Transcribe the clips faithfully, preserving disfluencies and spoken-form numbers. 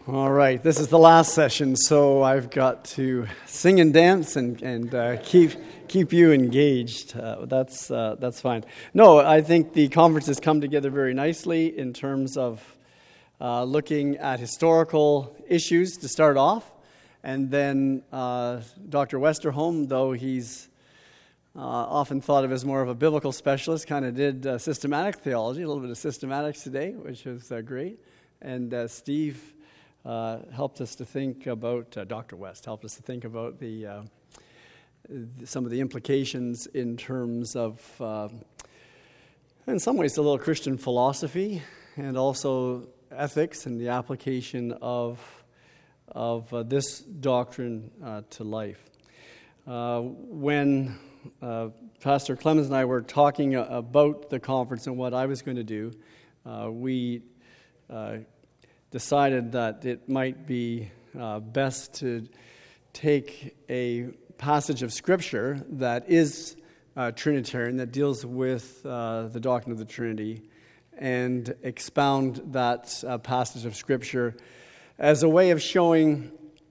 All right, this is the last session, so I've got to sing and dance and and uh, keep keep you engaged. Uh, that's uh, that's fine. No, I think the conference has come together very nicely in terms of uh, looking at historical issues to start off, and then uh, Doctor Westerholm, though he's uh, often thought of as more of a biblical specialist, kind of did uh, systematic theology, a little bit of systematics today, which is uh, great, and uh, Steve. Uh, helped us to think about, uh, Doctor West helped us to think about the uh, some of the implications in terms of, uh, in some ways, a little Christian philosophy and also ethics and the application of, of uh, this doctrine uh, to life. Uh, when uh, Pastor Clemens and I were talking about the conference and what I was going to do, uh, we uh, decided that it might be uh, best to take a passage of Scripture that is uh, Trinitarian, that deals with uh, the doctrine of the Trinity, and expound that uh, passage of Scripture as a way of showing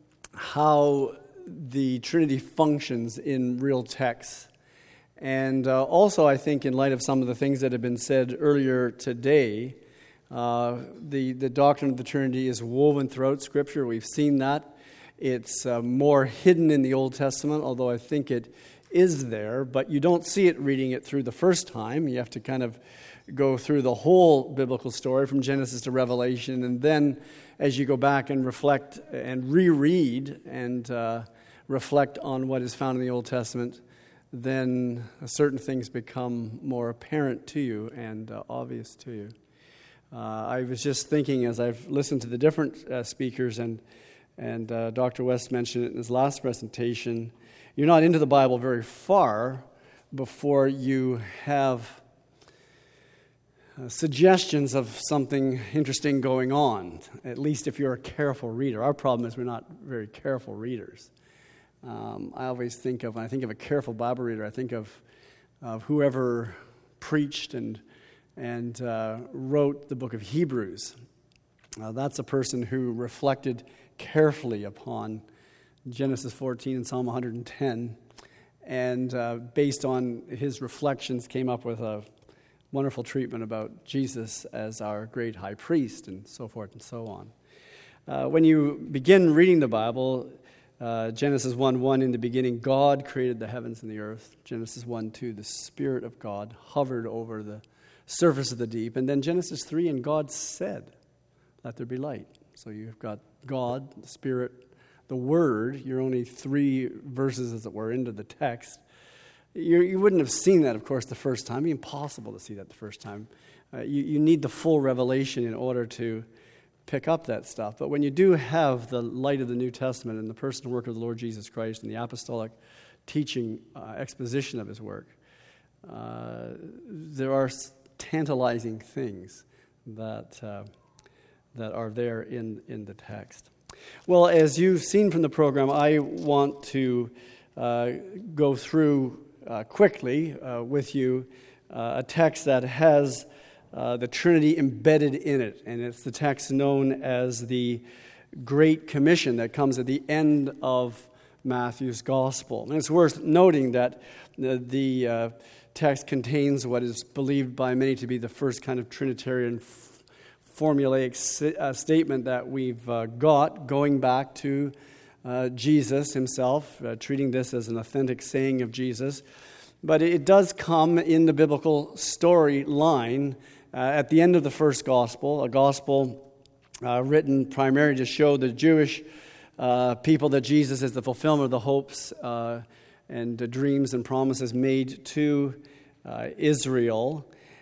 how the Trinity functions in real texts. And uh, also, I think, in light of some of the things that have been said earlier today, Uh, the, the doctrine of the Trinity is woven throughout Scripture. We've seen that. It's uh, more hidden in the Old Testament, although I think it is there, but you don't see it reading it through the first time. You have to kind of go through the whole biblical story from Genesis to Revelation, and then as you go back and reflect and reread and uh, reflect on what is found in the Old Testament, then certain things become more apparent to you and uh, obvious to you. Uh, I was just thinking as I've listened to the different uh, speakers, and and uh, Doctor West mentioned it in his last presentation, you're not into the Bible very far before you have uh, suggestions of something interesting going on, at least if you're a careful reader. Our problem is we're not very careful readers. Um, I always think of, when I think of a careful Bible reader, I think of, of whoever preached and and uh, wrote the book of Hebrews. Uh, that's a person who reflected carefully upon Genesis fourteen and Psalm one hundred ten, and uh, based on his reflections came up with a wonderful treatment about Jesus as our great high priest and so forth and so on. Uh, when you begin reading the Bible, uh, Genesis one one, in the beginning God created the heavens and the earth. Genesis one two, the Spirit of God hovered over the surface of the deep. And then Genesis three, and God said, let there be light. So you've got God, the Spirit, the Word. You're only three verses, as it were, into the text. You, you wouldn't have seen that, of course, the first time. It'd be impossible to see that the first time. Uh, you, you need the full revelation in order to pick up that stuff. But when you do have the light of the New Testament and the personal work of the Lord Jesus Christ and the apostolic teaching, uh, exposition of his work, uh, there are tantalizing things that uh, that are there in, in the text. Well, as you've seen from the program, I want to uh, go through uh, quickly uh, with you uh, a text that has uh, the Trinity embedded in it, and it's the text known as the Great Commission that comes at the end of Matthew's Gospel. And it's worth noting that the, the uh, text contains what is believed by many to be the first kind of Trinitarian f- formulaic si- uh, statement that we've uh, got, going back to uh, Jesus himself, uh, treating this as an authentic saying of Jesus. But it does come in the biblical storyline uh, at the end of the first gospel, a gospel uh, written primarily to show the Jewish uh, people that Jesus is the fulfillment of the hopes uh and the dreams and promises made to uh, Israel.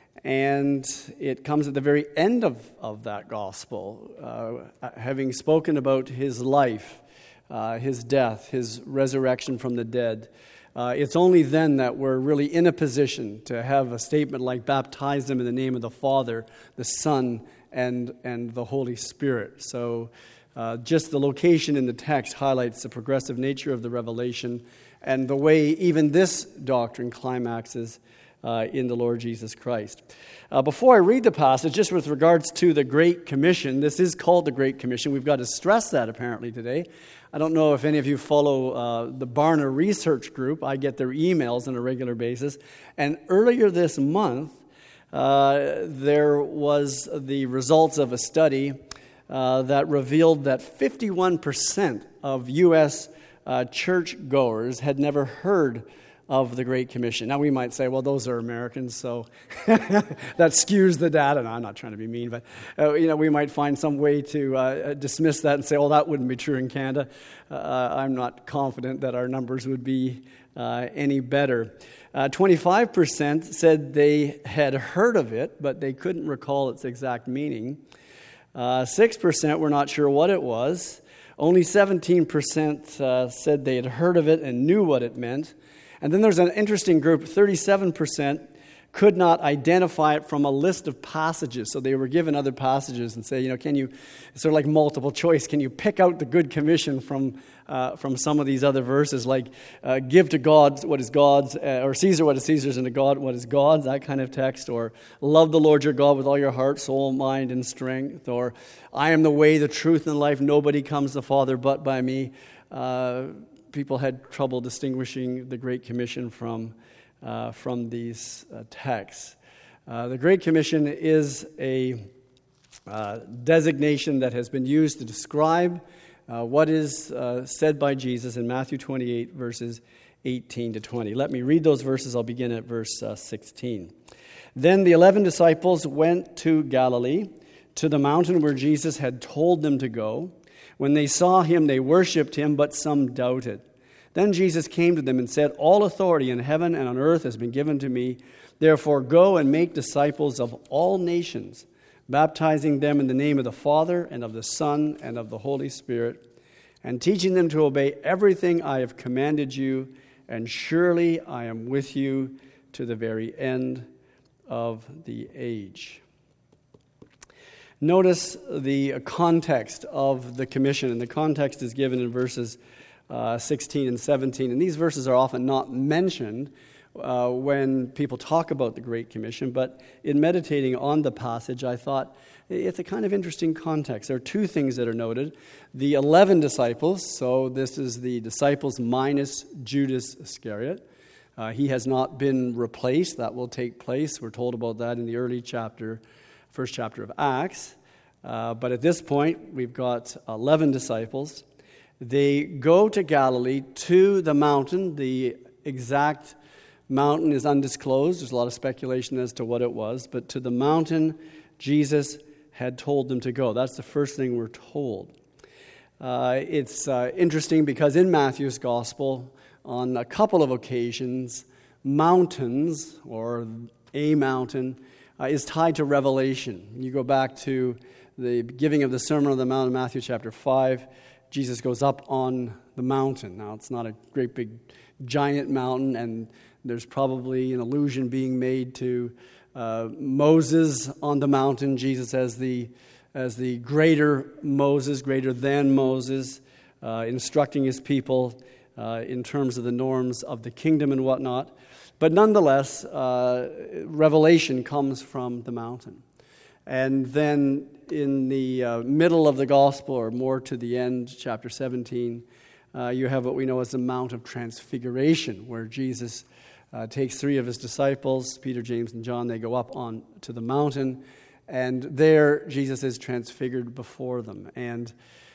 And it comes at the very end of, of that gospel, uh, having spoken about his life, uh, his death, his resurrection from the dead. Uh, it's only then that we're really in a position to have a statement like, baptize them in the name of the Father, the Son, and, and the Holy Spirit. So uh, just the location in the text highlights the progressive nature of the revelation and the way even this doctrine climaxes uh, in the Lord Jesus Christ. Uh, before I read the passage, just with regards to the Great Commission, this is called the Great Commission. We've got to stress that apparently today. I don't know if any of you follow uh, the Barna Research Group. I get their emails on a regular basis. And earlier this month, uh, there was the results of a study uh, that revealed that fifty-one percent of U S uh, churchgoers had never heard of the Great Commission. Now we might say, well, those are Americans, so that skews the data. No, I'm not trying to be mean, but uh, you know, we might find some way to uh, dismiss that and say, well, that wouldn't be true in Canada. Uh, I'm not confident that our numbers would be uh, any better. Uh, twenty-five percent said they had heard of it, but they couldn't recall its exact meaning. Uh, six percent were not sure what it was. Only seventeen percent uh, said they had heard of it and knew what it meant. And then there's an interesting group, thirty-seven percent could not identify it from a list of passages. So they were given other passages and say, you know, can you, it's sort of like multiple choice, can you pick out the good commission from uh, from some of these other verses, like uh, give to God what is God's, uh, or Caesar what is Caesar's, and to God what is God's, that kind of text, or love the Lord your God with all your heart, soul, mind, and strength, or I am the way, the truth, and the life, nobody comes to the Father but by me. Uh, people had trouble distinguishing the Great Commission from uh, from these uh, texts. Uh, the Great Commission is a uh, designation that has been used to describe uh, what is uh, said by Jesus in Matthew twenty-eight, verses eighteen to twenty. Let me read those verses. I'll begin at verse uh, sixteen. Then the eleven disciples went to Galilee, to the mountain where Jesus had told them to go. When they saw him, they worshipped him, but some doubted. Then Jesus came to them and said, all authority in heaven and on earth has been given to me. Therefore go and make disciples of all nations, baptizing them in the name of the Father and of the Son and of the Holy Spirit, and teaching them to obey everything I have commanded you. And surely I am with you to the very end of the age. Notice the context of the commission, and the context is given in verses uh, sixteen and seventeen. And these verses are often not mentioned uh, when people talk about the Great Commission, but in meditating on the passage, I thought it's a kind of interesting context. There are two things that are noted. The eleven disciples, so this is the disciples minus Judas Iscariot. Uh, he has not been replaced. That will take place. We're told about that in the early chapter first chapter of Acts. Uh, but at this point, we've got eleven disciples. They go to Galilee, to the mountain. The exact mountain is undisclosed. There's a lot of speculation as to what it was. But to the mountain Jesus had told them to go. That's the first thing we're told. Uh, it's uh, interesting because in Matthew's Gospel, on a couple of occasions, mountains, or a mountain, Uh, is tied to Revelation. You go back to the giving of the Sermon on the Mount in Matthew chapter five. Jesus goes up on the mountain. Now, it's not a great big giant mountain, and there's probably an allusion being made to uh, Moses on the mountain. Jesus as the as the greater Moses, greater than Moses, uh, instructing his people uh, in terms of the norms of the kingdom and whatnot. But nonetheless, uh, revelation comes from the mountain. And then in the uh, middle of the gospel, or more to the end, chapter seventeen, uh, you have what we know as the Mount of Transfiguration, where Jesus uh, takes three of his disciples, Peter, James, and John. They go up on to the mountain, and there Jesus is transfigured before them. And,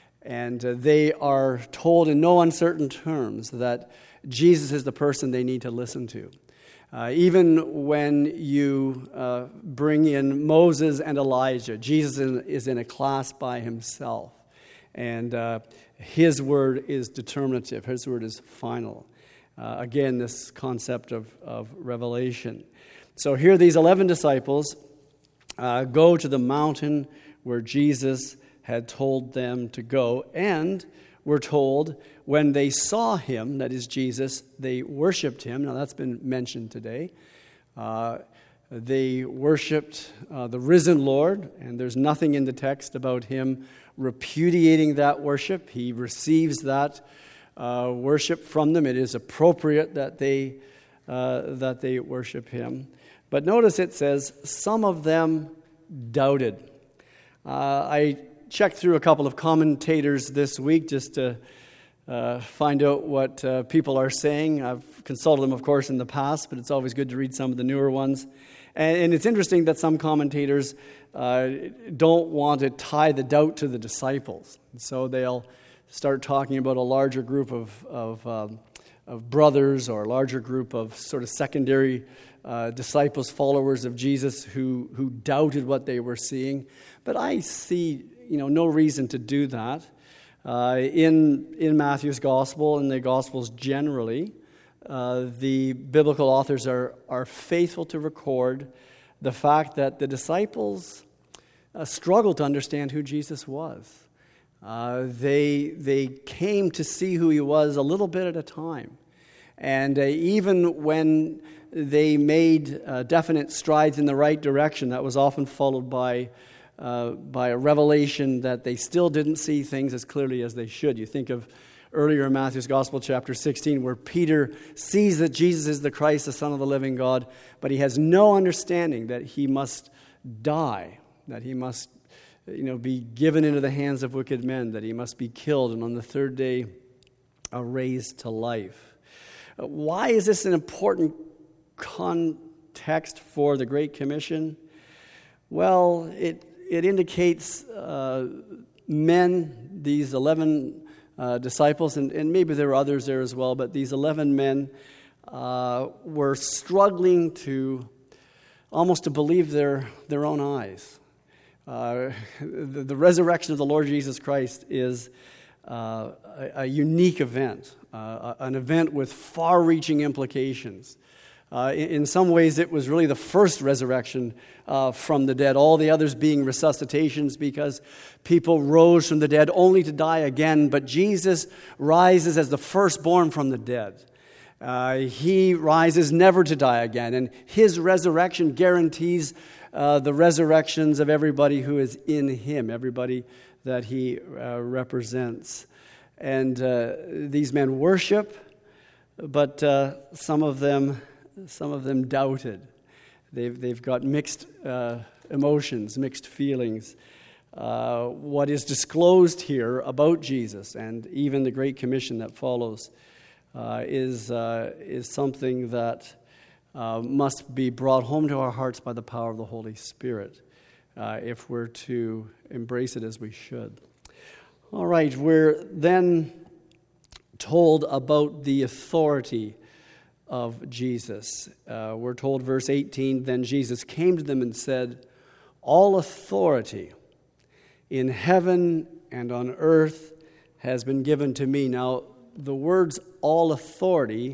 and uh, they are told in no uncertain terms that Jesus is the person they need to listen to. Uh, even when you uh, bring in Moses and Elijah, Jesus in, is in a class by himself. And uh, his word is determinative. His word is final. Uh, again, this concept of, of revelation. So here these eleven disciples uh, go to the mountain where Jesus had told them to go. And we're told when they saw him, that is Jesus, they worshipped him. Now that's been mentioned today. Uh, they worshipped uh, the risen Lord, and there's nothing in the text about him repudiating that worship. He receives that uh, worship from them. It is appropriate that they uh, that they worship him. But notice it says, some of them doubted. Uh, I checked through a couple of commentators this week just to uh, find out what uh, people are saying. I've consulted them, of course, in the past, but it's always good to read some of the newer ones. And, and it's interesting that some commentators uh, don't want to tie the doubt to the disciples. And so they'll start talking about a larger group of, of, um, of brothers or a larger group of sort of secondary uh, disciples, followers of Jesus who, who doubted what they were seeing. But I see, you know, no reason to do that. Uh, in in Matthew's gospel and the gospels generally, uh, the biblical authors are are faithful to record the fact that the disciples uh, struggled to understand who Jesus was. Uh, they they came to see who he was a little bit at a time, and uh, even when they made uh, definite strides in the right direction, that was often followed by Uh, by a revelation that they still didn't see things as clearly as they should. You think of earlier in Matthew's Gospel, chapter sixteen, where Peter sees that Jesus is the Christ, the Son of the living God, but he has no understanding that he must die, that he must, you know, be given into the hands of wicked men, that he must be killed, and on the third day uh, raised to life. Uh, why is this an important context for the Great Commission? Well, it It indicates uh, men, these eleven uh, disciples, and, and maybe there were others there as well, but these eleven men uh, were struggling to almost to believe their, their own eyes. Uh, the, the resurrection of the Lord Jesus Christ is uh, a, a unique event, uh, an event with far-reaching implications. Uh, in, in some ways, it was really the first resurrection uh, from the dead, all the others being resuscitations because people rose from the dead only to die again. But Jesus rises as the firstborn from the dead. Uh, he rises never to die again, and his resurrection guarantees uh, the resurrections of everybody who is in him, everybody that he uh, represents. And uh, these men worship, but uh, some of them... Some of them doubted. They've, they've got mixed uh, emotions, mixed feelings. Uh, what is disclosed here about Jesus and even the Great Commission that follows uh, is, uh, is something that uh, must be brought home to our hearts by the power of the Holy Spirit uh, if we're to embrace it as we should. All right, we're then told about the authority of Jesus. Uh, we're told, verse eighteen, then Jesus came to them and said, all authority in heaven and on earth has been given to me. Now, the words all authority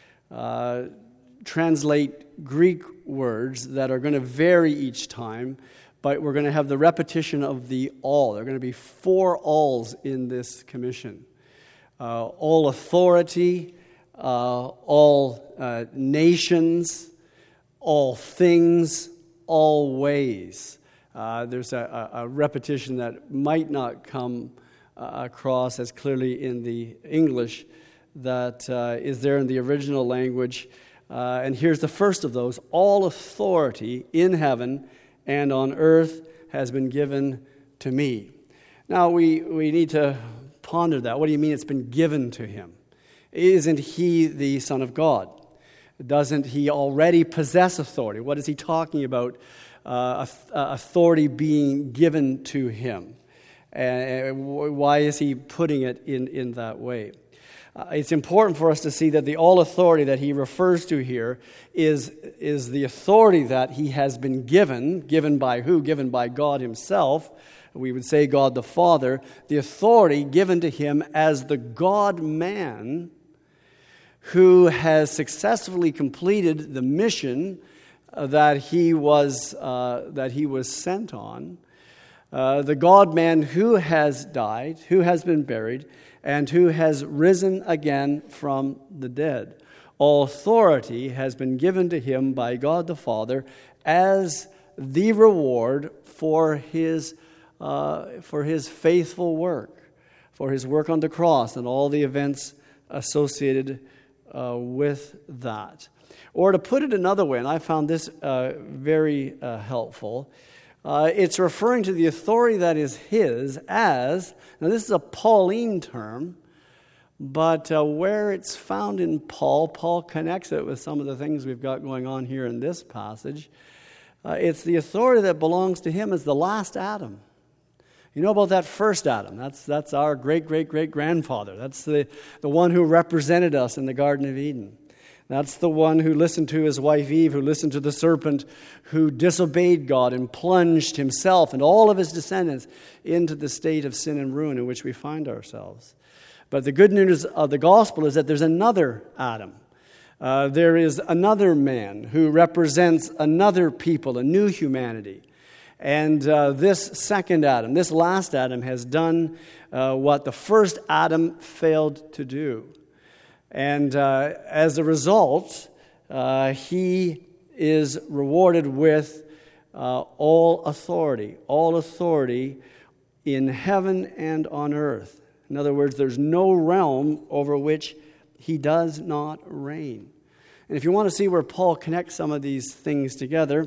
uh, translate Greek words that are going to vary each time, but we're going to have the repetition of the all. There are going to be four alls in this commission. Uh, all authority, Uh, all uh, nations, all things, all ways. Uh, there's a, a repetition that might not come uh, across as clearly in the English that uh, is there in the original language. Uh, and here's the first of those. All authority in heaven and on earth has been given to me. Now, we, we need to ponder that. What do you mean it's been given to him? Isn't he the Son of God? Doesn't he already possess authority? What is he talking about? Uh, authority being given to him. And why is he putting it in, in that way? Uh, it's important for us to see that the all authority that he refers to here is, is the authority that he has been given. Given by who? Given by God himself. We would say God the Father. The authority given to him as the God-man who has successfully completed the mission that he was uh, that he was sent on. Uh, the God-man who has died, who has been buried, and who has risen again from the dead. All authority has been given to him by God the Father as the reward for his uh, for his faithful work, for his work on the cross and all the events associated uh, with that. Or to put it another way, and I found this uh, very uh, helpful, uh, it's referring to the authority that is his as, now this is a Pauline term, but uh, where it's found in Paul, Paul connects it with some of the things we've got going on here in this passage. Uh, it's the authority that belongs to him as the last Adam. You know about that first Adam. That's that's our great-great-great-grandfather. That's the, the one who represented us in the Garden of Eden. That's the one who listened to his wife Eve, who listened to the serpent, who disobeyed God and plunged himself and all of his descendants into the state of sin and ruin in which we find ourselves. But the good news of the gospel is that there's another Adam. Uh, there is another man who represents another people, a new humanity. And uh, this second Adam, this last Adam, has done uh, what the first Adam failed to do. And uh, as a result, uh, he is rewarded with uh, all authority, all authority in heaven and on earth. In other words, there's no realm over which he does not reign. And if you want to see where Paul connects some of these things together,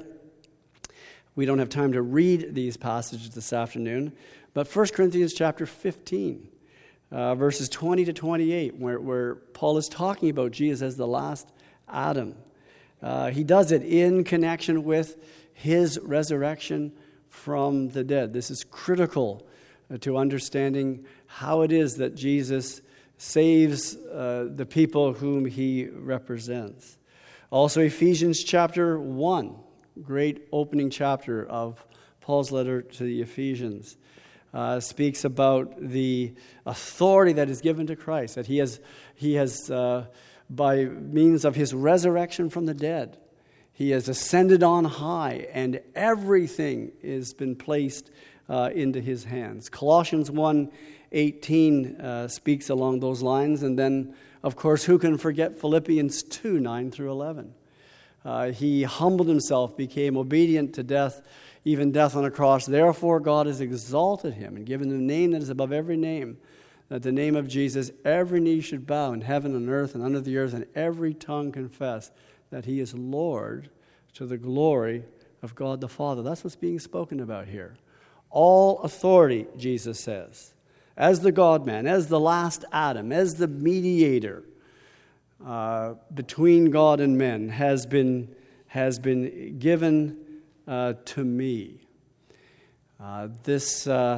we don't have time to read these passages this afternoon, but First Corinthians chapter fifteen, uh, verses twenty to twenty-eight, where, where Paul is talking about Jesus as the last Adam. Uh, he does it in connection with his resurrection from the dead. This is critical uh, to understanding how it is that Jesus saves uh, the people whom he represents. Also, Ephesians chapter one. Great opening chapter of Paul's letter to the Ephesians, uh, speaks about the authority that is given to Christ, that he has, he has uh, by means of his resurrection from the dead, he has ascended on high, and everything has been placed uh, into his hands. Colossians one eighteen uh, speaks along those lines, and then, of course, who can forget Philippians two nine through eleven? Uh, he humbled himself, became obedient to death, even death on a cross. Therefore, God has exalted him and given him a name that is above every name, that the name of Jesus, every knee should bow in heaven and earth and under the earth, and every tongue confess that he is Lord, to the glory of God the Father. That's what's being spoken about here. All authority, Jesus says, as the God-man, as the last Adam, as the mediator, Uh, between God and men has been has been given uh, to me. Uh, this, uh,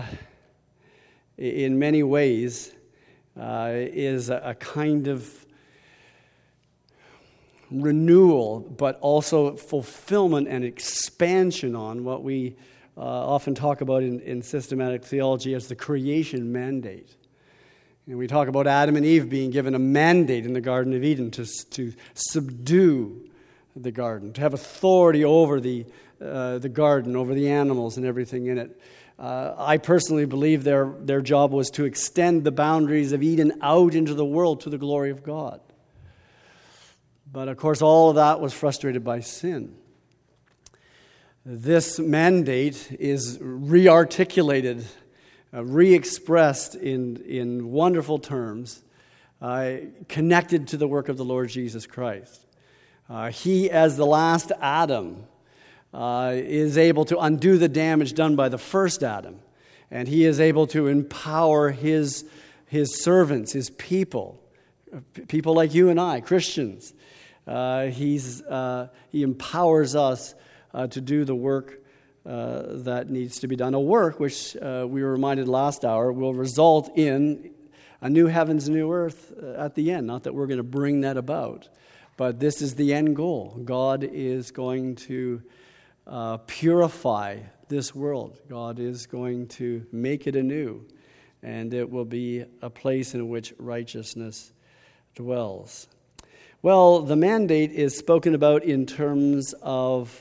in many ways, uh, is a, a kind of renewal, but also fulfillment and expansion on what we uh, often talk about in, in systematic theology as the creation mandate. And we talk about Adam and Eve being given a mandate in the Garden of Eden to, to subdue the garden, to have authority over the, uh, the garden, over the animals and everything in it. Uh, I personally believe their, their job was to extend the boundaries of Eden out into the world to the glory of God. But of course, all of that was frustrated by sin. This mandate is re-articulated, Uh, re-expressed in, in wonderful terms, uh, connected to the work of the Lord Jesus Christ. Uh, he, as the last Adam, uh, is able to undo the damage done by the first Adam. And he is able to empower his, his servants, his people, people like you and I, Christians. Uh, he's, uh, he empowers us uh, to do the work Uh, that needs to be done. A work which, uh, we were reminded last hour, will result in a new heavens, new earth uh, at the end. Not that we're going to bring that about, but this is the end goal. God is going to uh, purify this world. God is going to make it anew, and it will be a place in which righteousness dwells. Well, the mandate is spoken about in terms of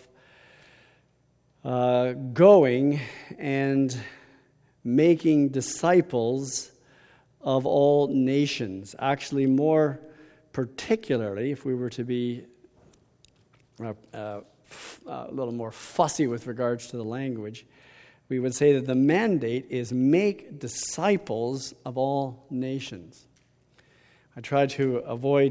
Uh, going and making disciples of all nations. Actually, more particularly, if we were to be uh, uh, f- uh, a little more fussy with regards to the language, we would say that the mandate is make disciples of all nations. I try to avoid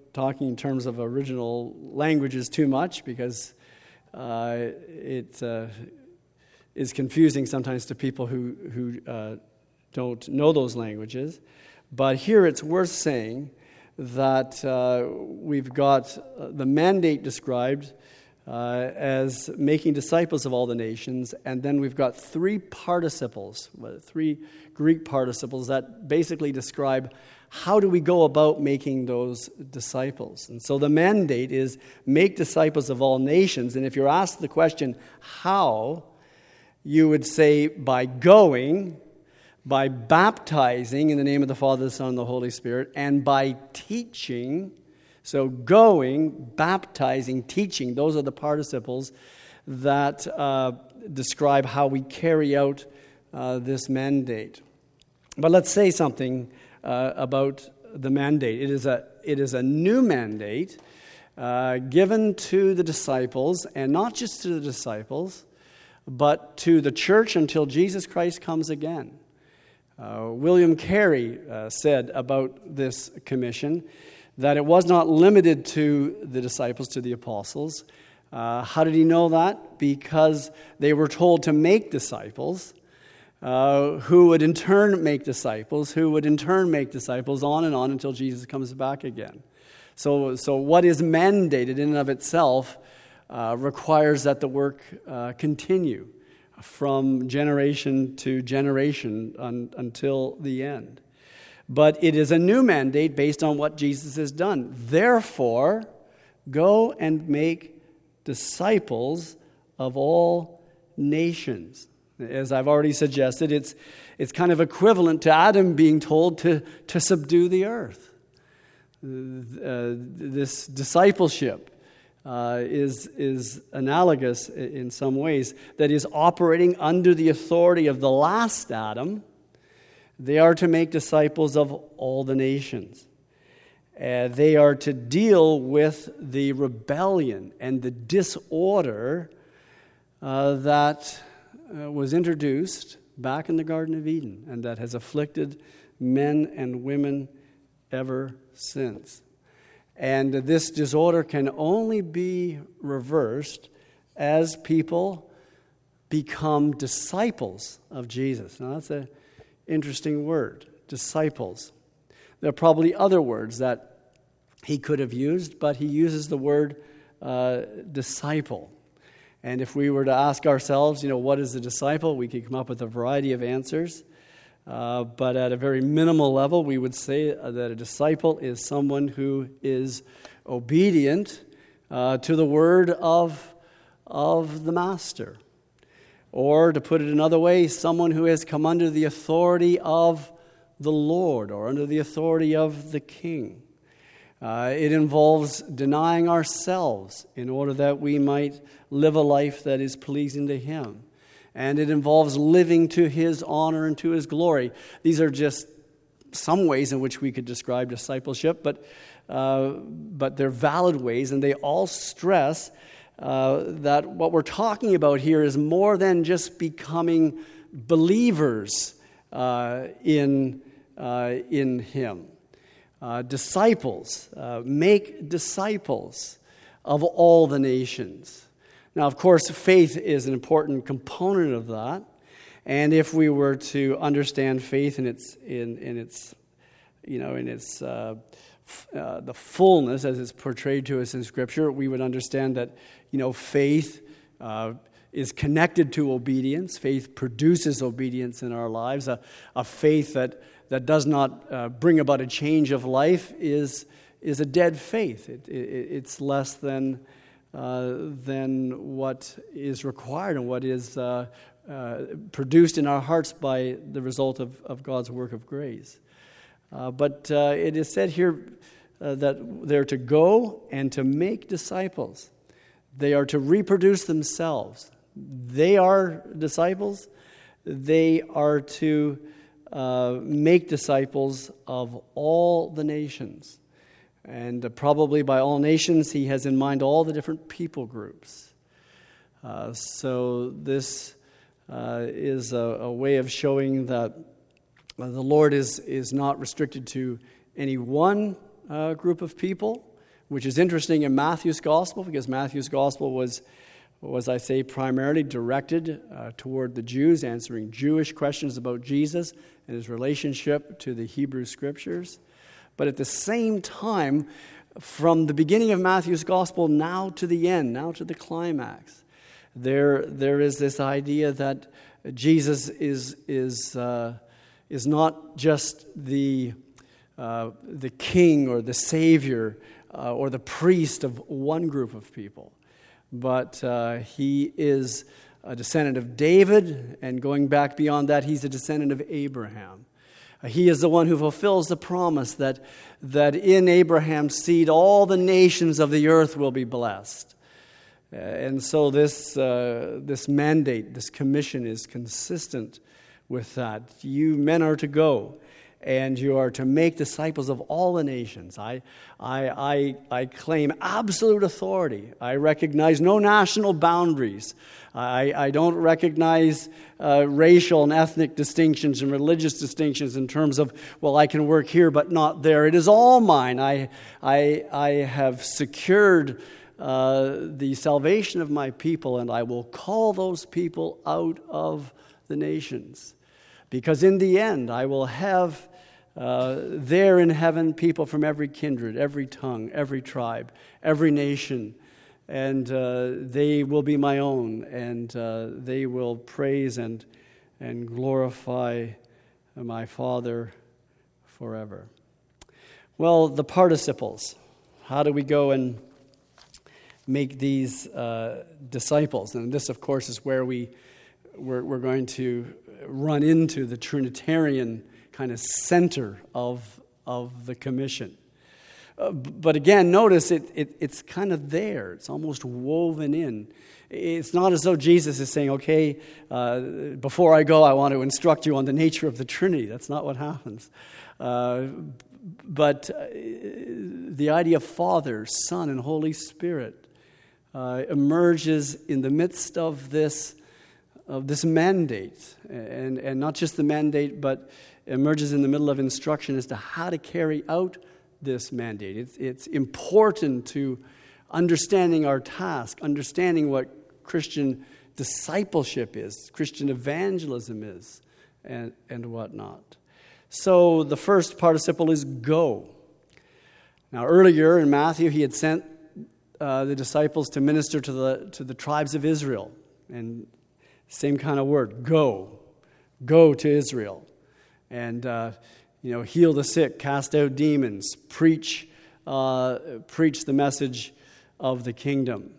talking in terms of original languages too much because uh, it uh, is confusing sometimes to people who, who uh, don't know those languages. But here it's worth saying that uh, we've got the mandate described uh, as making disciples of all the nations, and then we've got three participles, three Greek participles that basically describe how do we go about making those disciples. And so the mandate is make disciples of all nations, and if you're asked the question, how, you would say by going, by baptizing in the name of the Father, the Son, and the Holy Spirit, and by teaching. So going, baptizing, teaching, those are the participles that uh, describe how we carry out uh, this mandate. But let's say something uh, about the mandate. It is a, it is a new mandate uh, given to the disciples, and not just to the disciples, but to the church until Jesus Christ comes again. Uh, William Carey uh, said about this commission that it was not limited to the disciples, to the apostles. Uh, how did he know that? Because they were told to make disciples, uh, who would in turn make disciples, who would in turn make disciples, on and on until Jesus comes back again. So, so what is mandated in and of itself uh, requires that the work uh, continue from generation to generation un, until the end. But it is a new mandate based on what Jesus has done. Therefore, go and make disciples of all nations. As I've already suggested, it's it's kind of equivalent to Adam being told to, to subdue the earth. Uh, this discipleship Uh, is is analogous in some ways, that is operating under the authority of the last Adam. They are to make disciples of all the nations. Uh, they are to deal with the rebellion and the disorder uh, that uh, was introduced back in the Garden of Eden and that has afflicted men and women ever since. And this disorder can only be reversed as people become disciples of Jesus. Now, that's an interesting word, disciples. There are probably other words that he could have used, but he uses the word uh, disciple. And if we were to ask ourselves, you know, what is a disciple, we could come up with a variety of answers. Uh, but at a very minimal level, we would say that a disciple is someone who is obedient uh, to the word of, of the master. Or, to put it another way, someone who has come under the authority of the Lord or under the authority of the King. Uh, it involves denying ourselves in order that we might live a life that is pleasing to Him. And it involves living to His honor and to His glory. These are just some ways in which we could describe discipleship, but uh, but they're valid ways, and they all stress uh, that what we're talking about here is more than just becoming believers uh, in uh, in Him. Uh, disciples, uh, make disciples of all the nations. Now, of course, faith is an important component of that, and if we were to understand faith in its in, in its you know in its uh, f- uh, the fullness as it's portrayed to us in Scripture, we would understand that you know faith uh, is connected to obedience. Faith produces obedience in our lives. A, a faith that that does not uh, bring about a change of life is is a dead faith. It, it, it's less than. Uh, than what is required and what is uh, uh, produced in our hearts by the result of, of God's work of grace. Uh, but uh, it is said here uh, that they're to go and to make disciples. They are to reproduce themselves. They are disciples. They are to uh, make disciples of all the nations. And uh, probably by all nations, he has in mind all the different people groups. Uh, so this uh, is a, a way of showing that uh, the Lord is, is not restricted to any one uh, group of people, which is interesting in Matthew's gospel, because Matthew's gospel was, was I say, primarily directed uh, toward the Jews, answering Jewish questions about Jesus and his relationship to the Hebrew Scriptures. But at the same time, from the beginning of Matthew's gospel now to the end, now to the climax, there there is this idea that Jesus is is uh, is not just the uh, the king or the savior uh, or the priest of one group of people, but uh, he is a descendant of David, and going back beyond that, he's a descendant of Abraham. He is the one who fulfills the promise that, that in Abraham's seed all the nations of the earth will be blessed. Uh, and so this, uh, this mandate, this commission is consistent with that. You men are to go, and you are to make disciples of all the nations. I, I, I, I claim absolute authority. I recognize no national boundaries. I, I don't recognize uh, racial and ethnic distinctions and religious distinctions in terms of, well, I can work here but not there. It is all mine. I, I, I have secured uh, the salvation of my people, and I will call those people out of the nations. Because in the end, I will have uh, there in heaven people from every kindred, every tongue, every tribe, every nation. And uh, they will be my own, and uh, they will praise and, and glorify my Father forever. Well, the participles. How do we go and make these uh, disciples? And this, of course, is where we, we're, we're going to run into the Trinitarian kind of center of, of the commission. Uh, but again, notice it, it, it's kind of there. It's almost woven in. It's not as though Jesus is saying, okay, uh, before I go, I want to instruct you on the nature of the Trinity. That's not what happens. Uh, but uh, the idea of Father, Son, and Holy Spirit uh, emerges in the midst of this of this mandate, and, and not just the mandate, but emerges in the middle of instruction as to how to carry out this mandate. It's, it's important to understanding our task, understanding what Christian discipleship is, Christian evangelism is, and, and whatnot. So the first participle is go. Now earlier in Matthew, he had sent uh, the disciples to minister to the to the tribes of Israel, and same kind of word, go. Go to Israel. And, uh, you know, heal the sick, cast out demons, preach, uh, preach the message of the kingdom.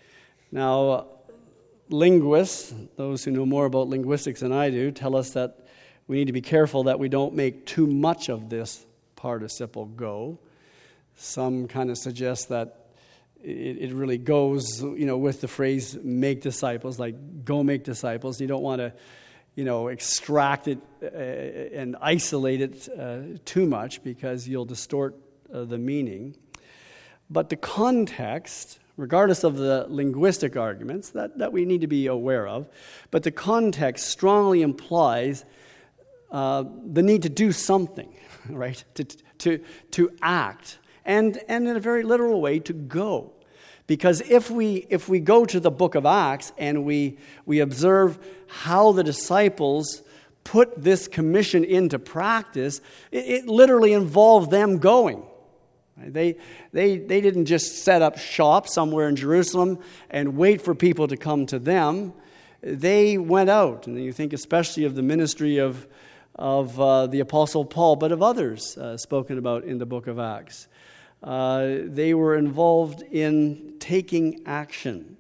Now, uh, linguists, those who know more about linguistics than I do, tell us that we need to be careful that we don't make too much of this participle go. Some kind of suggest that It, it really goes, you know, with the phrase "make disciples," like "go make disciples." You don't want to, you know, extract it uh, and isolate it uh, too much, because you'll distort uh, the meaning. But the context, regardless of the linguistic arguments that, that we need to be aware of, but the context strongly implies uh, the need to do something, right? To to to act. And, and in a very literal way, to go. Because if we if we go to the book of Acts and we we observe how the disciples put this commission into practice, it, it literally involved them going. They, they, they didn't just set up shop somewhere in Jerusalem and wait for people to come to them. They went out. And you think especially of the ministry of, of uh, the Apostle Paul, but of others uh, spoken about in the book of Acts. Uh, they were involved in taking action.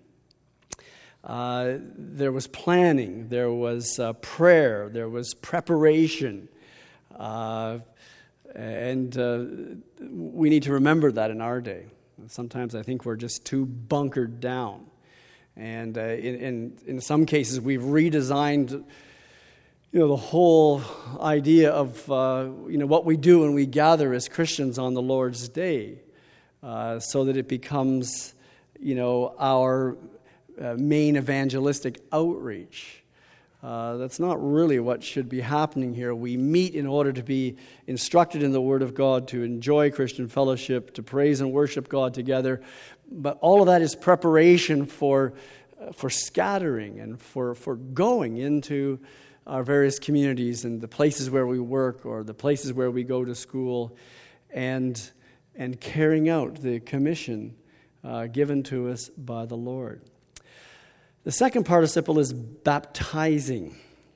Uh, there was planning, there was uh, prayer, there was preparation. Uh, and uh, we need to remember that in our day. Sometimes I think we're just too bunkered down. And uh, in, in, in some cases we've redesigned You know, the whole idea of, uh, you know, what we do when we gather as Christians on the Lord's Day, uh, so that it becomes, you know, our uh, main evangelistic outreach. Uh, that's not really what should be happening here. We meet in order to be instructed in the Word of God, to enjoy Christian fellowship, to praise and worship God together. But all of that is preparation for uh, for scattering and for, for going into our various communities and the places where we work or the places where we go to school, and, and carrying out the commission uh, given to us by the Lord. The second participle is baptizing.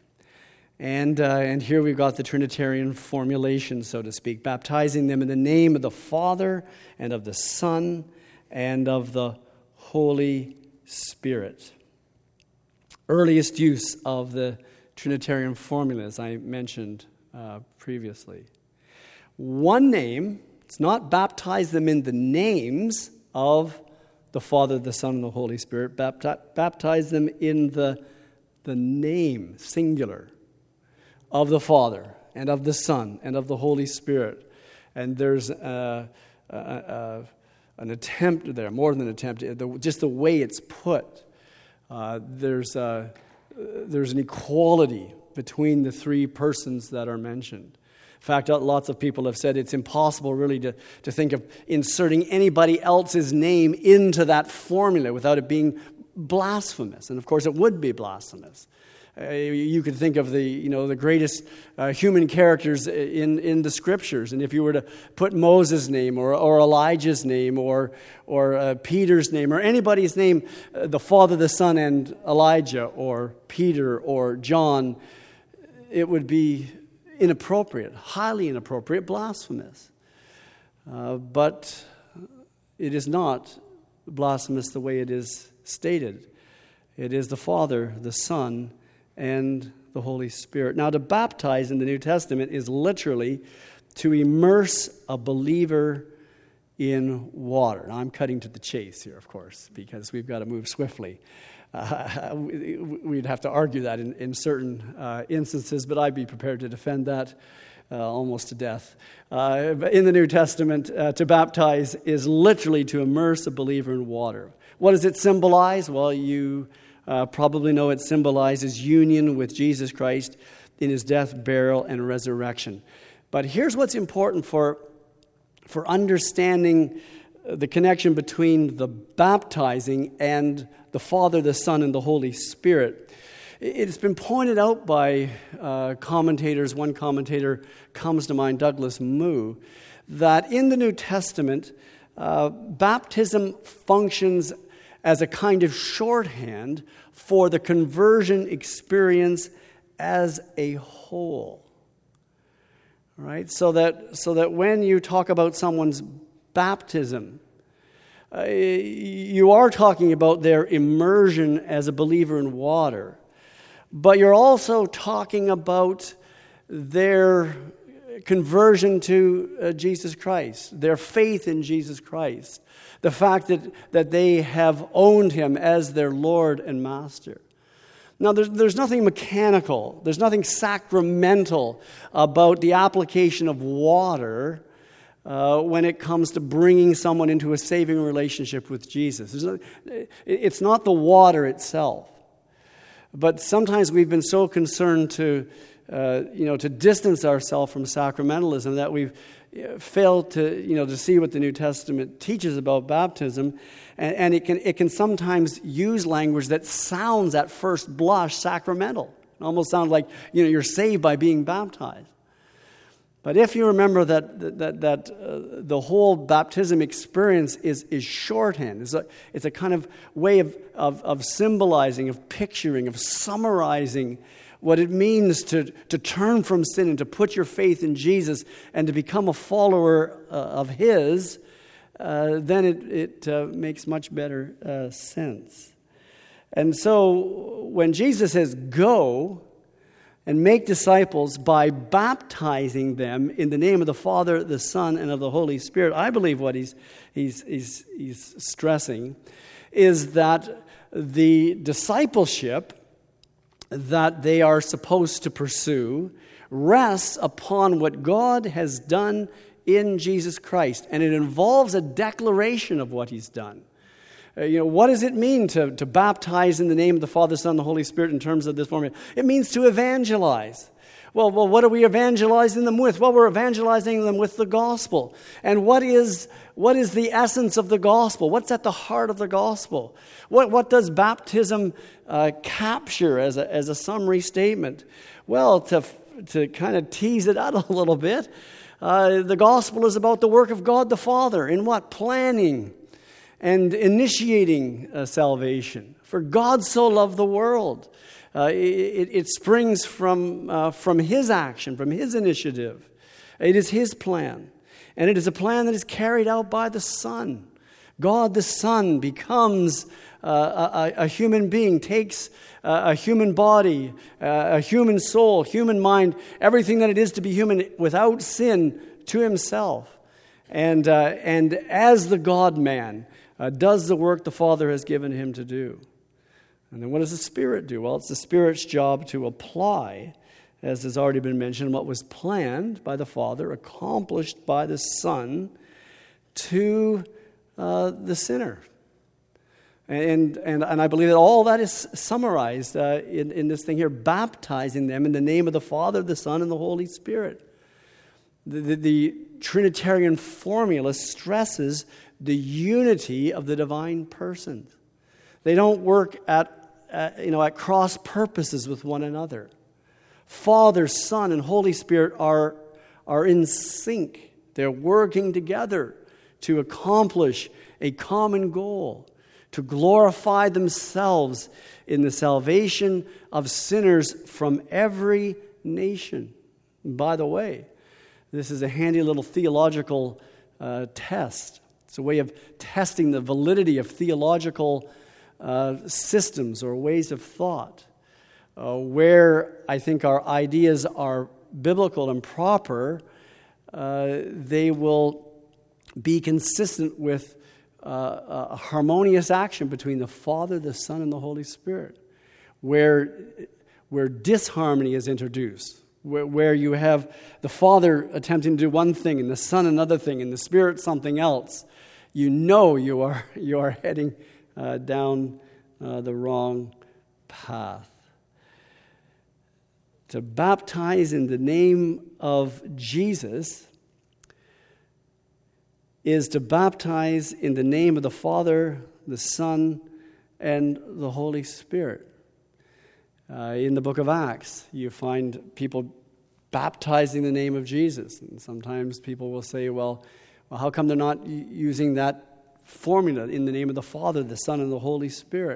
And uh, and here we've got the Trinitarian formulation, so to speak, baptizing them in the name of the Father and of the Son and of the Holy Spirit. Earliest use of the Trinitarian formula, as I mentioned uh, previously. One name, it's not baptize them in the names of the Father, the Son, and the Holy Spirit. Bapti- baptize them in the, the name, singular, of the Father, and of the Son, and of the Holy Spirit. And there's uh, uh, uh, an attempt there, more than an attempt, the, just the way it's put. Uh, there's, uh, there's an equality between the three persons that are mentioned. In fact, lots of people have said it's impossible really to, to think of inserting anybody else's name into that formula without it being blasphemous. And of course, it would be blasphemous. Uh, you could think of the, you know, the greatest uh, human characters in, in the Scriptures, and if you were to put Moses' name or, or Elijah's name or or uh, Peter's name or anybody's name, uh, the Father, the Son, and Elijah or Peter or John, it would be inappropriate, highly inappropriate, blasphemous. Uh, but it is not blasphemous the way it is stated. It is the Father, the Son, and the Holy Spirit. Now, to baptize in the New Testament is literally to immerse a believer in water. Now, I'm cutting to the chase here, of course, because we've got to move swiftly. Uh, we'd have to argue that in, in certain uh, instances, but I'd be prepared to defend that uh, almost to death. Uh, in the New Testament, uh, to baptize is literally to immerse a believer in water. What does it symbolize? Well, you uh, probably know it symbolizes union with Jesus Christ in his death, burial, and resurrection. But here's what's important for, for understanding the connection between the baptizing and the Father, the Son, and the Holy Spirit. It's been pointed out by uh, commentators. One commentator comes to mind, Douglas Moo, that in the New Testament, uh, baptism functions as a kind of shorthand for the conversion experience as a whole. All right? So that, so that when you talk about someone's baptism, Uh, you are talking about their immersion as a believer in water, but you're also talking about their conversion to uh, Jesus Christ, their faith in Jesus Christ, the fact that, that they have owned him as their Lord and Master. Now, there's, there's nothing mechanical, there's nothing sacramental about the application of water Uh, when it comes to bringing someone into a saving relationship with Jesus. No, it's not the water itself. But sometimes we've been so concerned to, uh, you know, to distance ourselves from sacramentalism that we've failed to, you know, to see what the New Testament teaches about baptism. And, and it can it can sometimes use language that sounds at first blush sacramental. It almost sounds like, you know, you're saved by being baptized. But if you remember that that that uh, the whole baptism experience is is shorthand, it's a it's a kind of way of, of of symbolizing, of picturing, of summarizing what it means to to turn from sin and to put your faith in Jesus and to become a follower uh, of His, uh, then it it uh, makes much better uh, sense. And so when Jesus says go and make disciples by baptizing them in the name of the Father, the Son, and of the Holy Spirit, I believe what he's, he's, he's, he's stressing is that the discipleship that they are supposed to pursue rests upon what God has done in Jesus Christ, and it involves a declaration of what he's done. Uh, you know, what does it mean to, to baptize in the name of the Father, Son, and the Holy Spirit in terms of this formula? It means to evangelize. Well, well, what are we evangelizing them with? Well, we're evangelizing them with the gospel. And what is what is the essence of the gospel? What's at the heart of the gospel? What what does baptism uh, capture as a as a summary statement? Well, to to kind of tease it out a little bit, uh, the gospel is about the work of God the Father in what? Planning and initiating uh, salvation. For God so loved the world. Uh, it, it springs from, uh, from His action, from His initiative. It is His plan. And it is a plan that is carried out by the Son. God the Son becomes uh, a, a human being, takes uh, a human body, uh, a human soul, human mind, everything that it is to be human without sin to Himself. And, uh, and as the God-man, uh, does the work the Father has given Him to do. And then what does the Spirit do? Well, it's the Spirit's job to apply, as has already been mentioned, what was planned by the Father, accomplished by the Son, to uh, the sinner. And, and, and I believe that all that is summarized uh, in, in this thing here, baptizing them in the name of the Father, the Son, and the Holy Spirit. The, the, the Trinitarian formula stresses the unity of the divine persons. They don't work at Uh, you know, at cross purposes with one another. Father, Son, and Holy Spirit are, are in sync. They're working together to accomplish a common goal, to glorify themselves in the salvation of sinners from every nation. And by the way, this is a handy little theological uh, test. It's a way of testing the validity of theological Uh, systems or ways of thought, uh, where I think our ideas are biblical and proper, uh, they will be consistent with uh, a harmonious action between the Father, the Son, and the Holy Spirit. Where, where disharmony is introduced, where, where you have the Father attempting to do one thing and the Son another thing and the Spirit something else, you know you are you are heading Uh, down uh, the wrong path. To baptize in the name of Jesus is to baptize in the name of the Father, the Son, and the Holy Spirit. Uh, in the book of Acts, you find people baptizing the name of Jesus. And sometimes people will say, well, well how come they're not using that formula in the name of the Father, the Son, and the Holy Spirit?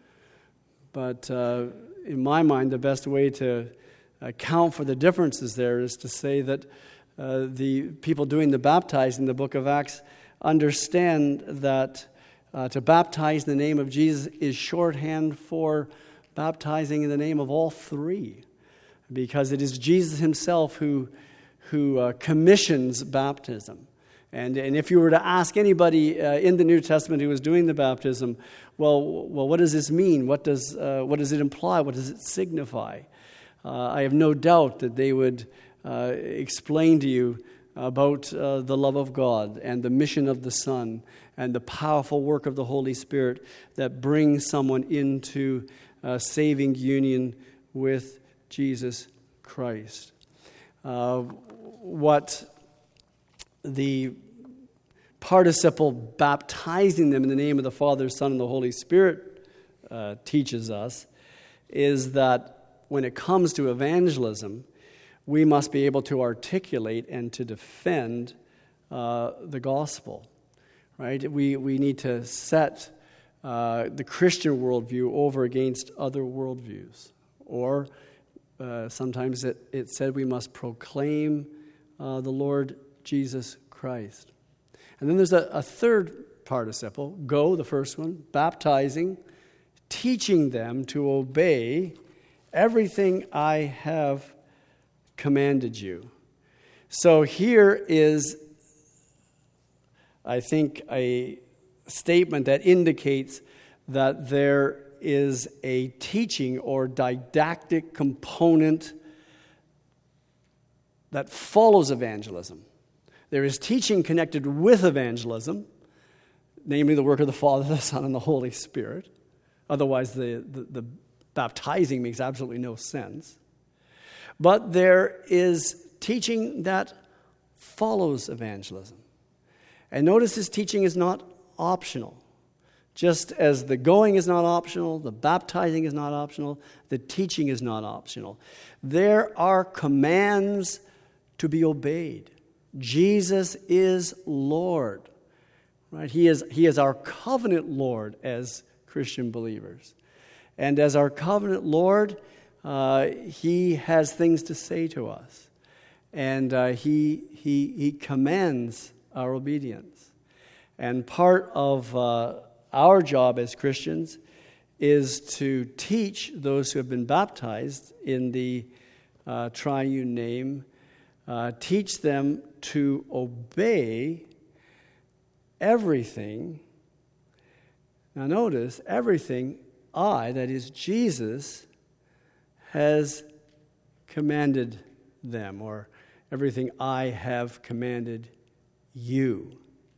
But uh, in my mind, the best way to account for the differences there is to say that uh, the people doing the baptizing in the book of Acts understand that uh, to baptize in the name of Jesus is shorthand for baptizing in the name of all three, because it is Jesus Himself who, who uh, commissions baptism. And, and if you were to ask anybody uh, in the New Testament who was doing the baptism, well, well, what does this mean? What does uh, what does it imply? What does it signify? Uh, I have no doubt that they would uh, explain to you about uh, the love of God and the mission of the Son and the powerful work of the Holy Spirit that brings someone into uh, saving union with Jesus Christ. Uh, what the participle baptizing them in the name of the Father, Son, and the Holy Spirit uh, teaches us is that when it comes to evangelism, we must be able to articulate and to defend uh, the gospel, right? We, we need to set uh, the Christian worldview over against other worldviews. Or uh, sometimes it, it said we must proclaim uh, the Lord Jesus Christ. And then there's a, a third participle, go, the first one, baptizing, teaching them to obey everything I have commanded you. So here is, I think, a statement that indicates that there is a teaching or didactic component that follows evangelism. There is teaching connected with evangelism. namely the work of the Father, the Son, and the Holy Spirit. Otherwise, the, the, the baptizing makes absolutely no sense. But there is teaching that follows evangelism. And notice this teaching is not optional. Just as the going is not optional, the baptizing is not optional, the teaching is not optional. There are commands to be obeyed. Jesus is Lord. Right? He is, he is our covenant Lord as Christian believers. And as our covenant Lord, uh, He has things to say to us. And uh, he, he, he commands our obedience. And part of uh, our job as Christians is to teach those who have been baptized in the uh, triune name, uh, teach them to obey everything. Now notice, everything I, that is Jesus, has commanded them, or everything I have commanded you.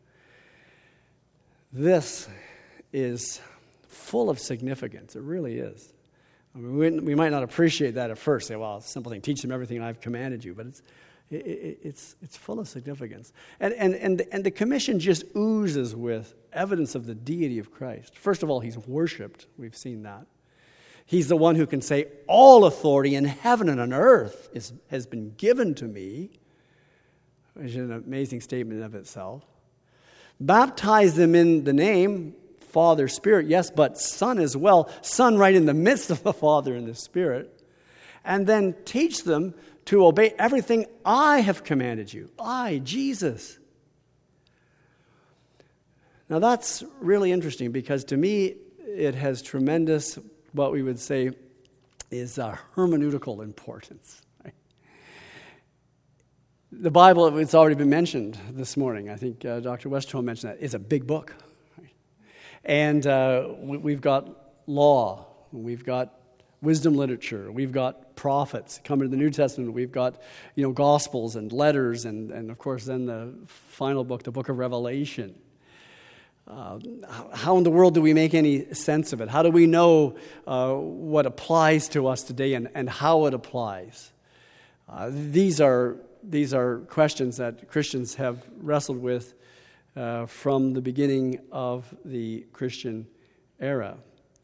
This is full of significance. It really is. I mean, we, we might not appreciate that at first. Say, well, it's a simple thing. Teach them everything I've commanded you. But it's it, it, it's it's full of significance. And, and, and, and the commission just oozes with evidence of the deity of Christ. First of all, He's worshipped. We've seen that. He's the one who can say, all authority in heaven and on earth is, has been given to me, which is an amazing statement of itself. Baptize them in the name, Father, Spirit, yes, but Son as well. Son right in the midst of the Father and the Spirit. And then teach them to obey everything I have commanded you. I, Jesus. Now that's really interesting because to me it has tremendous, what we would say is a hermeneutical importance. Right? The Bible, it's already been mentioned this morning. I think uh, Doctor Westholm mentioned that. It's a big book. Right? And uh, we, we've got law. We've got wisdom literature. We've got prophets coming to the New Testament. We've got, you know, gospels and letters and, and of course, then the final book, the book of Revelation. Uh, how in the world do we make any sense of it? How do we know uh, what applies to us today and, and how it applies? Uh, these are these are questions that Christians have wrestled with uh, from the beginning of the Christian era.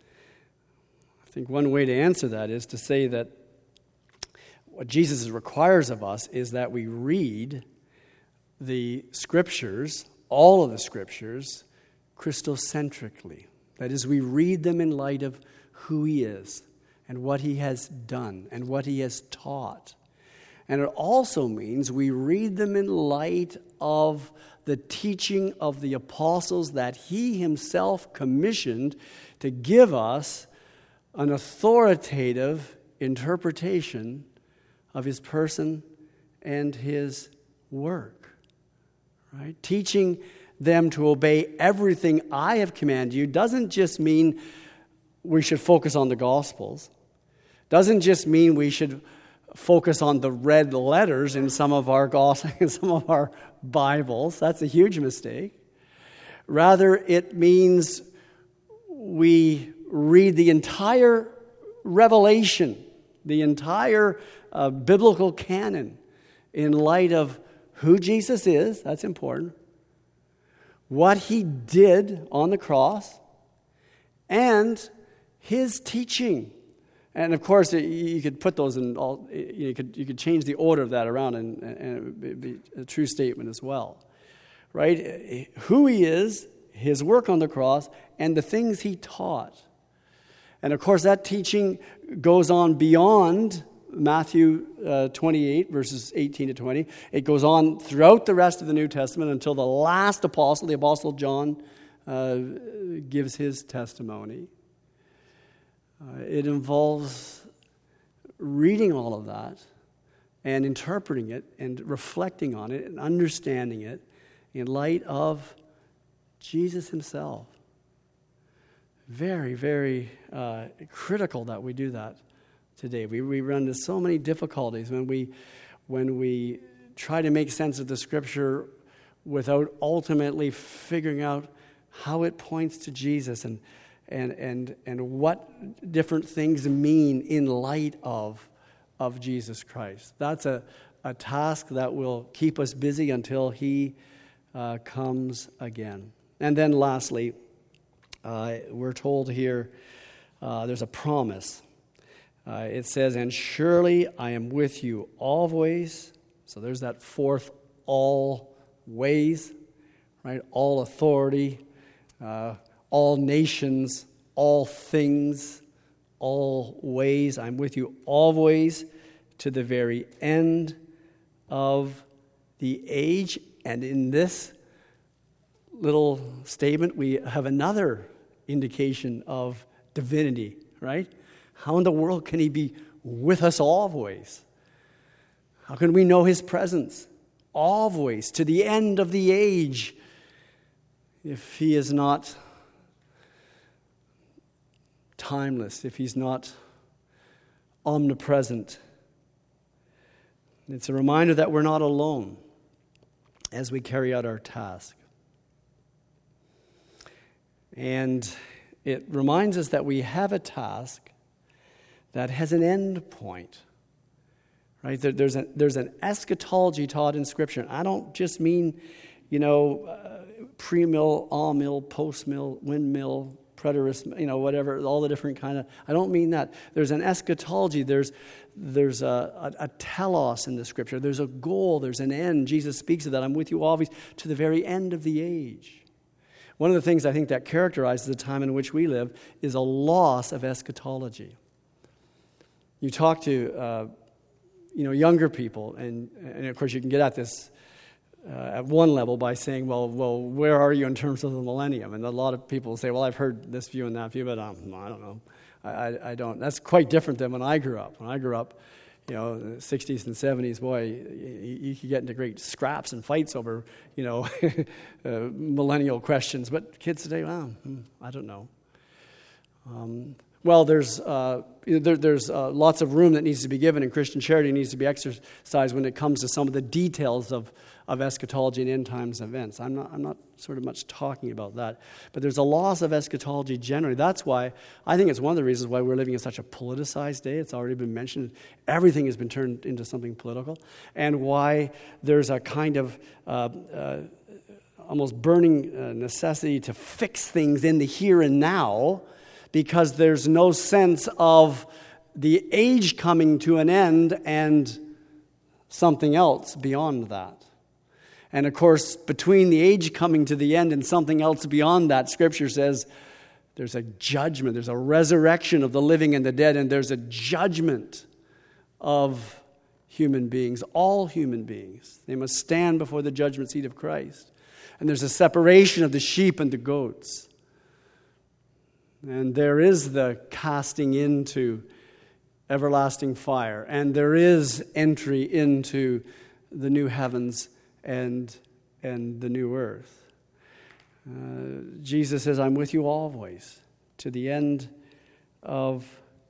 I think one way to answer that is to say that what Jesus requires of us is that we read the Scriptures, all of the Scriptures, Christocentrically. That is, we read them in light of who He is and what He has done and what He has taught. And it also means we read them in light of the teaching of the apostles that He Himself commissioned to give us an authoritative interpretation of His person and His work. Right? Teaching them to obey everything I have commanded you doesn't just mean we should focus on the Gospels. Doesn't just mean we should focus on the red letters in some of our gospels, in some of our Bibles. That's a huge mistake. Rather, it means we read the entire Revelation, the entire uh, biblical canon in light of who Jesus is. That's important. What He did on the cross, and His teaching. And of course, you could put those in all, you could you could change the order of that around, and, and it would be a true statement as well. Right? Who He is, His work on the cross, and the things He taught. And of course, that teaching goes on beyond Matthew uh, twenty-eight, verses eighteen to twenty. It goes on throughout the rest of the New Testament until the last apostle, the Apostle John, uh, gives his testimony. Uh, it involves reading all of that and interpreting it and reflecting on it and understanding it in light of Jesus Himself. Very, very uh, critical that we do that today. We, we run into so many difficulties when we when we try to make sense of the Scripture without ultimately figuring out how it points to Jesus and and and and what different things mean in light of of Jesus Christ. That's a, a task that will keep us busy until he uh, comes again. And then lastly, uh, we're told here uh, there's a promise. Uh, it says, "And surely I am with you always." So there's that fourth all ways, right? All authority, uh, all nations, all things, all ways. I'm with you always to the very end of the age. And in this little statement, we have another indication of divinity, right? How in the world can he be with us always? How can we know his presence always to the end of the age if he is not timeless, if he's not omnipresent? It's a reminder that we're not alone as we carry out our task. And it reminds us that we have a task that has an end point. Right? There, there's, a, there's an eschatology taught in Scripture. I don't just mean, you know, uh, pre-mill, all-mill, post-mill, windmill, preterist, you know, whatever, all the different kind of, I don't mean that. There's an eschatology. There's there's a, a, a telos in the Scripture. There's a goal. There's an end. Jesus speaks of that. I'm with you always to the very end of the age. One of the things I think that characterizes the time in which we live is a loss of eschatology. You talk to uh, you know, younger people, and, and of course you can get at this uh, at one level by saying, well, well, where are you in terms of the millennium? And a lot of people say, well, I've heard this view and that view, but um, I don't know. I, I, I don't. That's quite different than when I grew up. When I grew up, you know, in the sixties and seventies, boy, you, you could get into great scraps and fights over, you know, uh, millennial questions. But kids today, well, I don't know. Um, Well, there's uh, there, there's uh, lots of room that needs to be given, and Christian charity needs to be exercised when it comes to some of the details of, of eschatology and end times events. I'm not I'm not sort of much talking about that, but there's a loss of eschatology generally. That's why I think it's one of the reasons why we're living in such a politicized day. It's already been mentioned. Everything has been turned into something political, and why there's a kind of uh, uh, almost burning uh, necessity to fix things in the here and now, because there's no sense of the age coming to an end and something else beyond that. And of course, between the age coming to the end and something else beyond that, Scripture says there's a judgment, there's a resurrection of the living and the dead, and there's a judgment of human beings, all human beings. They must stand before the judgment seat of Christ. And there's a separation of the sheep and the goats. And there is the casting into everlasting fire. And there is entry into the new heavens and, and the new earth. Uh, Jesus says, I'm with you always to the end of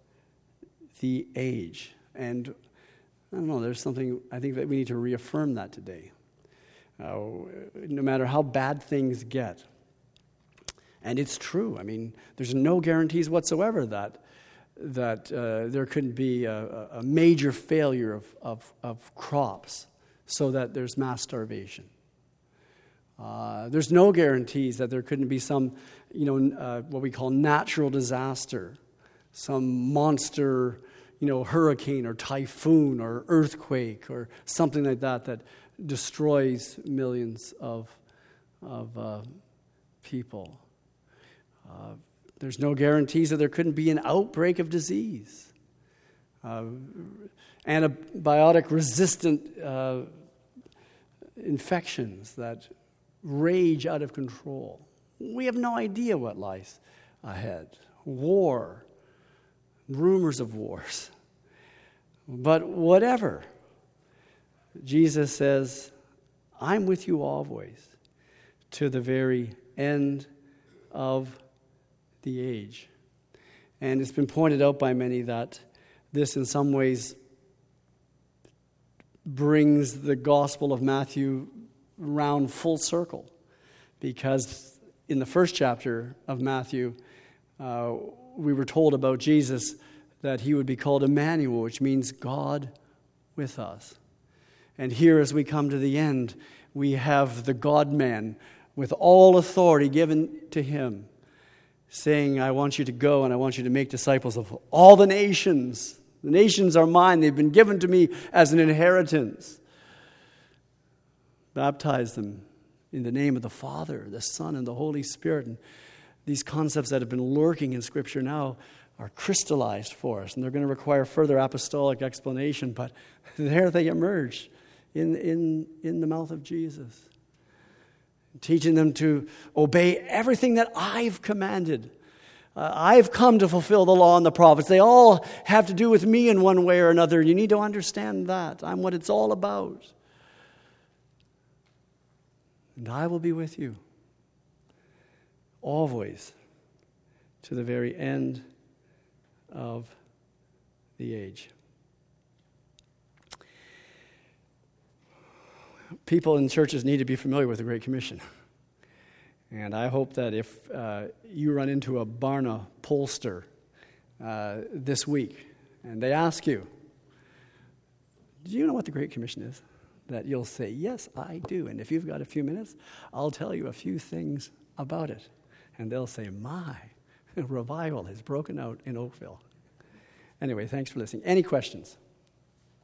the age. And I don't know, there's something, I think that we need to reaffirm that today. Uh, no matter how bad things get. And it's true. I mean, there's no guarantees whatsoever that that uh, there couldn't be a, a major failure of, of, of crops so that there's mass starvation. Uh, there's no guarantees that there couldn't be some, you know, uh, what we call natural disaster, some monster, you know, hurricane or typhoon or earthquake or something like that that destroys millions of of uh, people. Uh, there's no guarantees that there couldn't be an outbreak of disease. Uh, antibiotic-resistant uh, infections that rage out of control. We have no idea what lies ahead. War, rumors of wars. But whatever, Jesus says, I'm with you always to the very end of the age. And it's been pointed out by many that this in some ways brings the Gospel of Matthew round full circle, because in the first chapter of Matthew, uh, we were told about Jesus that he would be called Emmanuel, which means God with us. And here, as we come to the end, we have the God-man with all authority given to him, saying, I want you to go and I want you to make disciples of all the nations. The nations are mine. They've been given to me as an inheritance. Baptize them in the name of the Father, the Son, and the Holy Spirit. And these concepts that have been lurking in Scripture now are crystallized for us, and they're going to require further apostolic explanation, but there they emerge in, in, in the mouth of Jesus, teaching them to obey everything that I've commanded. Uh, I've come to fulfill the law and the prophets. They all have to do with me in one way or another. You need to understand that. I'm what it's all about. And I will be with you always to the very end of the age. People in churches need to be familiar with the Great Commission. And I hope that if uh, you run into a Barna pollster uh, this week and they ask you, do you know what the Great Commission is? That you'll say, yes, I do. And if you've got a few minutes, I'll tell you a few things about it. And they'll say, my, revival has broken out in Oakville. Anyway, thanks for listening. Any questions?